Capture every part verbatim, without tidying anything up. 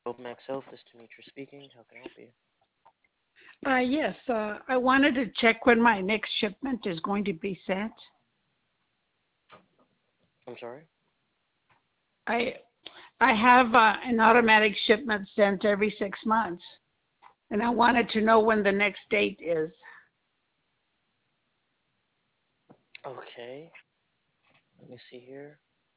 Max Health, this is Demetra speaking. How can I help you? Uh, yes, uh, I wanted to check when my next shipment is going to be sent. I'm sorry? I I have uh, an automatic shipment sent every six months, and I wanted to know when the next date is. Okay. Let me see here.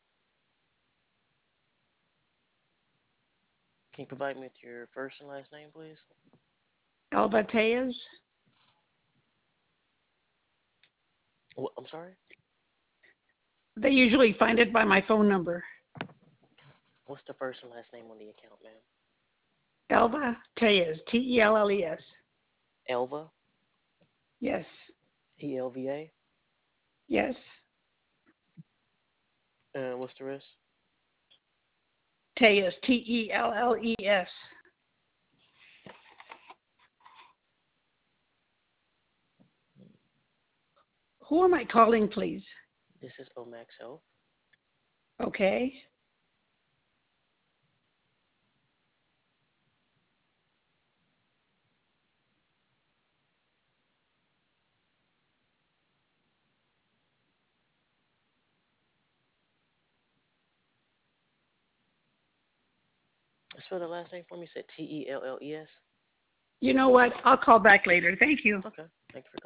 Can you provide me with your first and last name, please? Elba Tejas? What, I'm sorry? They usually find it by my phone number. What's the first and last name on the account, ma'am? Elba Tejas, T E L L E S. Elva? Yes, E L V A? yes. And what's the rest? Tejas, T E L L E S. Who am I calling, please? This is Omax Health. Okay. Spell the last name for me. You said T E L L E S? You know what? I'll call back later. Thank you. Okay. Thank you for calling.